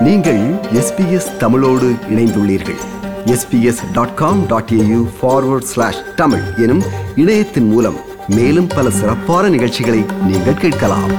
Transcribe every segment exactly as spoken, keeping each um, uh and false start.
நீங்கள் எஸ்பிஎஸ் தமிழோடு இணைந்துள்ளீர்கள். SBS dot com dot AU forward slash Tamil எனும் இணையத்தின் மூலம் மேலும் பல சிறப்பான நிகழ்ச்சிகளை நீங்கள் கேட்கலாம்.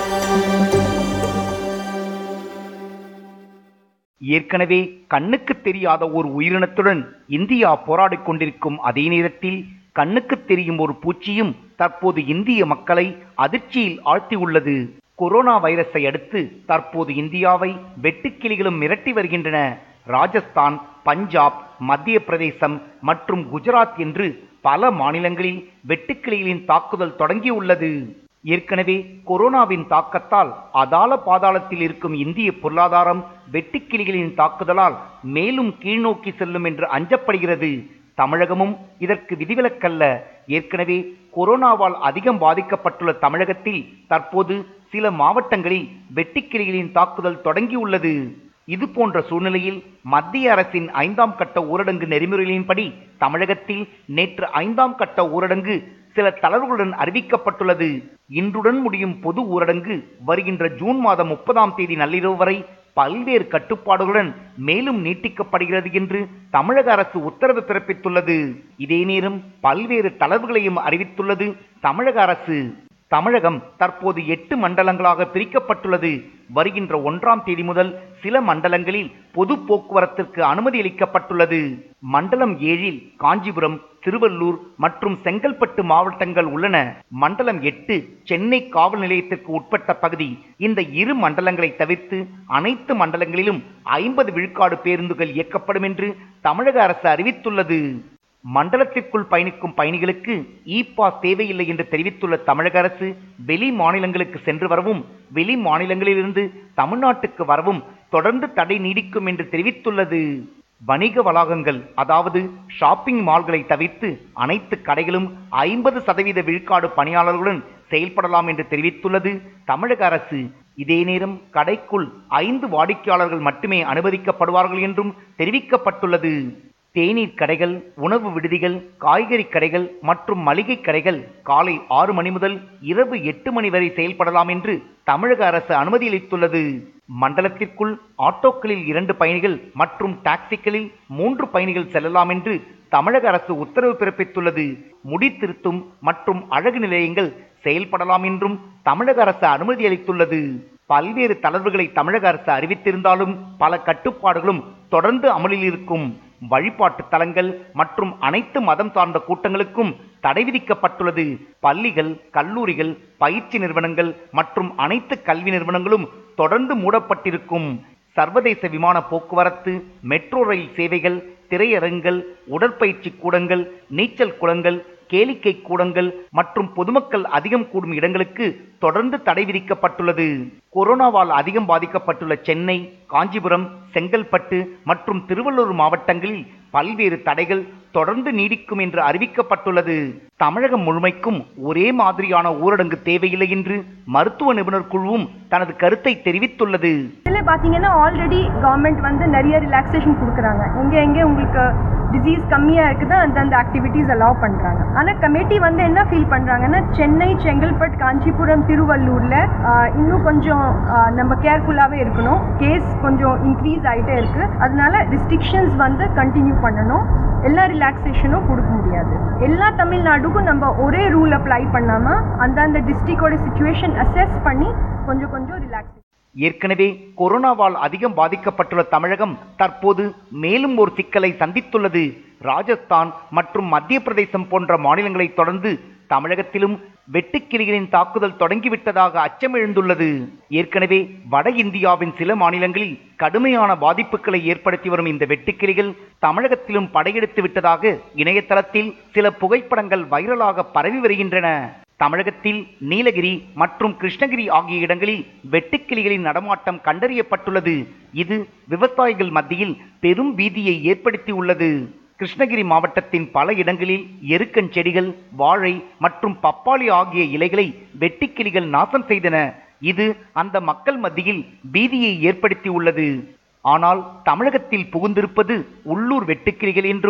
ஏற்கனவே கண்ணுக்கு தெரியாத ஒரு உயிரினத்துடன் இந்தியா போராடிக் கொண்டிருக்கும் அதே நேரத்தில் கண்ணுக்கு தெரியும் ஒரு பூச்சியும் தற்போது இந்திய மக்களை அதிர்ச்சியில் ஆழ்த்தியுள்ளது. கொரோனா வைரஸை அடுத்து தற்போது இந்தியாவை வெட்டுக்கிளிகளும் மிரட்டி வருகின்றன. ராஜஸ்தான், பஞ்சாப், மத்திய பிரதேசம் மற்றும் குஜராத் என்று பல மாநிலங்களில் வெட்டுக்கிளிகளின் தாக்குதல் தொடங்கியுள்ளது. ஏற்கனவே கொரோனாவின் தாக்கத்தால் அதாள பாதாளத்தில் இருக்கும் இந்திய பொருளாதாரம் வெட்டுக்கிளிகளின் தாக்குதலால் மேலும் கீழ்நோக்கி செல்லும் என்று அஞ்சப்படுகிறது. தமிழகமும் இதற்கு விதிவிலக்கல்ல. ஏற்கனவே கொரோனாவால் அதிகம் பாதிக்கப்பட்டுள்ள தமிழகத்தில் தற்போது சில மாவட்டங்களில் வெட்டுக்கிளிகளின் தாக்குதல் தொடங்கியுள்ளது. இது போன்ற சூழ்நிலையில் மத்திய அரசின் ஐந்தாம் கட்ட ஊரடங்கு நெறிமுறைகளின்படி தமிழகத்தில் நேற்று ஐந்தாம் கட்ட ஊரடங்கு சில தளர்வுகளுடன் அறிவிக்கப்பட்டுள்ளது. இன்றுடன் முடியும் பொது ஊரடங்கு வருகின்ற ஜூன் மாதம் முப்பதாம் தேதி நள்ளிரவு வரை பல்வேறு கட்டுப்பாடுகளுடன் மேலும் நீட்டிக்கப்படுகிறது என்று தமிழக அரசு உத்தரவு பிறப்பித்துள்ளது. இதே நேரம் பல்வேறு தளர்வுகளையும் அறிவித்துள்ளது தமிழக அரசு. தமிழகம் தற்போது எட்டு மண்டலங்களாக பிரிக்கப்பட்டுள்ளது. வருகின்ற ஒன்றாம் தேதி முதல் சில மண்டலங்களில் பொது போக்குவரத்திற்கு அனுமதி அளிக்கப்பட்டுள்ளது. மண்டலம் ஏழில் காஞ்சிபுரம், திருவள்ளூர் மற்றும் செங்கல்பட்டு மாவட்டங்கள் உள்ளன. மண்டலம் எட்டு சென்னை காவல் நிலையத்திற்கு உட்பட்ட பகுதி. இந்த இரு மண்டலங்களை தவிர்த்து அனைத்து மண்டலங்களிலும் ஐம்பது விழுக்காடு பேருந்துகள் இயக்கப்படும் என்று தமிழக அரசு அறிவித்துள்ளது. மண்டலத்திற்குள் பயணிக்கும் பயணிகளுக்கு இ பாஸ் தேவையில்லை என்று தெரிவித்துள்ள தமிழக அரசு வெளி மாநிலங்களுக்கு சென்று வரவும் வெளி மாநிலங்களிலிருந்து தமிழ்நாட்டுக்கு வரவும் தொடர்ந்து தடை நீடிக்கும் என்று தெரிவித்துள்ளது. வணிக வளாகங்கள் அதாவது ஷாப்பிங் மால்களை தவிர்த்து அனைத்து கடைகளும் ஐம்பது சதவீத விழுக்காடு பணியாளர்களுடன் செயல்படலாம் என்று தெரிவித்துள்ளது தமிழக அரசு. இதே நேரம் கடைக்குள் ஐந்து வாடிக்கையாளர்கள் மட்டுமே அனுமதிக்கப்படுவார்கள் என்றும் தெரிவிக்கப்பட்டுள்ளது. தேநீர் கடைகள், உணவு விடுதிகள், காய்கறி கடைகள் மற்றும் மளிகை கடைகள் காலை ஆறு மணி முதல் இரவு எட்டு மணி வரை செயல்படலாம் என்று தமிழக அரசு அனுமதி அளித்துள்ளது. மண்டலத்திற்குள் ஆட்டோக்களில் இரண்டு பயணிகள் மற்றும் டாக்ஸிகளில் மூன்று பயணிகள் செல்லலாம் என்று தமிழக அரசு உத்தரவு பிறப்பித்துள்ளது. முடி திருத்தும் மற்றும் அழகு நிலையங்கள் செயல்படலாம் என்றும் தமிழக அரசு அனுமதி அளித்துள்ளது. பல்வேறு தளர்வுகளை தமிழக அரசு அறிவித்திருந்தாலும் பல கட்டுப்பாடுகளும் தொடர்ந்து அமலில் இருக்கும். வழிபாட்டு தலங்கள் மற்றும் அனைத்து மதம் சார்ந்த கூட்டங்களுக்கும் தடை விதிக்கப்பட்டுள்ளது. பள்ளிகள், கல்லூரிகள், பயிற்சி நிறுவனங்கள் மற்றும் அனைத்து கல்வி நிறுவனங்களும் தொடர்ந்து மூடப்பட்டிருக்கும். சர்வதேச விமான போக்குவரத்து, மெட்ரோ ரயில் சேவைகள், திரையரங்குகள், உடற்பயிற்சி கூடங்கள், நீச்சல் குளங்கள், கேளிக்கை கூடங்கள் மற்றும் பொதுமக்கள் அதிகம் கூடும் இடங்களுக்கு தொடர்ந்து தடை விதிக்கப்பட்டுள்ளது. கொரோனாவால் அதிகம் பாதிக்கப்பட்டுள்ள சென்னை, காஞ்சிபுரம், செங்கல்பட்டு மற்றும் திருவள்ளூர் மாவட்டங்களில் பல்வேறு தடைகள் தொடர்ந்து நீடிக்கும் என்று அறிவிக்கப்பட்டுள்ளது. தமிழகம் முழுமைக்கும் ஒரே மாதிரியான ஊரடங்கு தேவையில்லை என்று மருத்துவ நிபுணர் குழுவும் தனது கருத்தை தெரிவித்துள்ளது. பாத்தீங்கன்னா ஆல்ரெடி கவர்மெண்ட் வந்து நிறைய ரிலாக்ஸேஷன் கொடுக்குறாங்க. எங்க எங்க உங்களுக்கு டிசீஸ் கம்மியா இருக்குது அந்தந்த ஆக்டிவிட்டீஸ் அலோவ் பண்றாங்க. ஆனா கமிட்டி வந்து என்ன ஃபீல் பண்றாங்கன்னா சென்னை, செங்கல்பட்டு, காஞ்சிபுரம், திருவள்ளூர்ல இன்னும் கொஞ்சம் நம்ம கேர்ஃபுல்லாவே இருக்கணும். கேஸ் கொஞ்சம் இன்க்ரீஸ் ஆகிட்டே இருக்கு. அதனால ரெஸ்ட்ரிக்ஷன்ஸ் வந்து கண்டினியூ பண்ணணும். எல்லா ரிலாக்ஸேஷனும் கொடுக்க முடியாது. எல்லா தமிழ்நாடுக்கும் நம்ம ஒரே ரூல் அப்ளை பண்ணாம அந்தந்த டிஸ்ட்ரிக்டோட சிச்சுவேஷன் அசஸ் பண்ணி கொஞ்சம் கொஞ்சம் ரிலாக்ஸ். ஏற்கனவே கொரோனாவால் அதிகம் பாதிக்கப்பட்டுள்ள தமிழகம் தற்போது மேலும் ஒரு சிக்கலை சந்தித்துள்ளது. ராஜஸ்தான் மற்றும் மத்திய பிரதேசம் போன்ற மாநிலங்களை தொடர்ந்து தமிழகத்திலும் வெட்டுக்கிளிகளின் தாக்குதல் தொடங்கிவிட்டதாக அச்சம் எழுந்துள்ளது. ஏற்கனவே வட இந்தியாவின் சில மாநிலங்களில் கடுமையான பாதிப்புகளை ஏற்படுத்தி வரும் இந்த வெட்டுக்கிளிகள் தமிழகத்திலும் படையெடுத்து விட்டதாக இணையதளத்தில் சில புகைப்படங்கள் வைரலாக பரவி வருகின்றன. தமிழகத்தில் நீலகிரி மற்றும் கிருஷ்ணகிரி ஆகிய இடங்களில் வெட்டுக்கிளிகளின் நடமாட்டம் கண்டறியப்பட்டுள்ளது. இது விவசாயிகள் மத்தியில் பெரும் பீதியை ஏற்படுத்தி உள்ளது. கிருஷ்ணகிரி மாவட்டத்தின் பல இடங்களில் எருக்கன் செடிகள், வாழை மற்றும் பப்பாளி ஆகிய இலைகளை வெட்டுக்கிளிகள் நாசம் செய்தன. இது அந்த மக்கள் மத்தியில் பீதியை ஏற்படுத்தி உள்ளது. ஆனால் தமிழகத்தில் புகுந்திருப்பது உள்ளூர் வெட்டுக்கிளிகள் என்றும்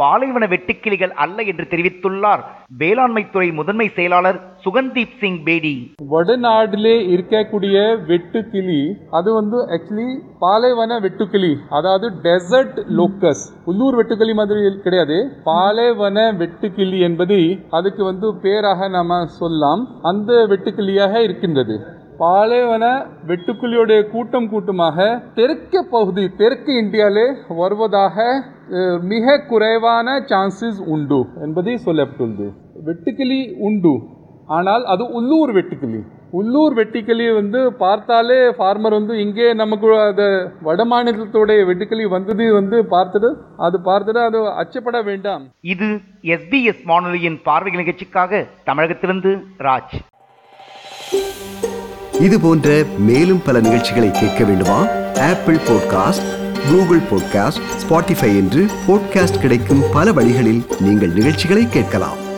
பாலைவன வெட்டுக்கிளிகள் அல்ல என்று தெரிவித்துள்ளார் வேளாண்மைத்துறை முதன்மை செயலாளர் சுகந்தீப் சிங் பேடி. வடநாட்டிலே இருக்கக்கூடிய வெட்டுக்கிளி அது வந்து ஆக்சுவலி பாலைவன வெட்டுக்கிளி, அதாவது டெசர்ட் லோக்கஸ். உள்ளூர் வெட்டுக்கிளி மாதிரி கிடையாது. பாலைவன வெட்டுக்கிளி என்பது அதுக்கு வந்து பேராக நாம சொல்லலாம். அந்த வெட்டுக்கிளியாக இருக்கின்றது. பாலைவன வெட்டுக்கிளியோடைய கூட்டம் கூட்டமாக தெற்கு பகுதி தெற்கு இந்தியாவிலே வருவதாக மிக குறைவான சான்சஸ் உண்டு என்பதை சொல்லப்பட்டுள்ளது. வெட்டுக்கிளி உண்டு, ஆனால் அது உள்ளூர் வெட்டுக்கிளி. உள்ளூர் வெட்டுக்கிளி வந்து பார்த்தாலே ஃபார்மர் வந்து இங்கே நமக்கு அது வட மாநிலத்தோடைய வெட்டுக்கிளி வந்தது வந்து பார்த்துட்டு அது பார்த்துட்டு அது அச்சப்பட வேண்டாம். இது எஸ்பிஎஸ் வானொலியின் பார்வை நிகழ்ச்சிக்காக தமிழகத்திலிருந்து ராஜ். இது போன்ற மேலும் பல நிகழ்ச்சிகளை கேட்க வேண்டுமா? Apple podcast, Google podcast, Spotify என்று பாட்காஸ்ட் கிடைக்கும் பல வழிகளில் நீங்கள் நிகழ்ச்சிகளை கேட்கலாம்.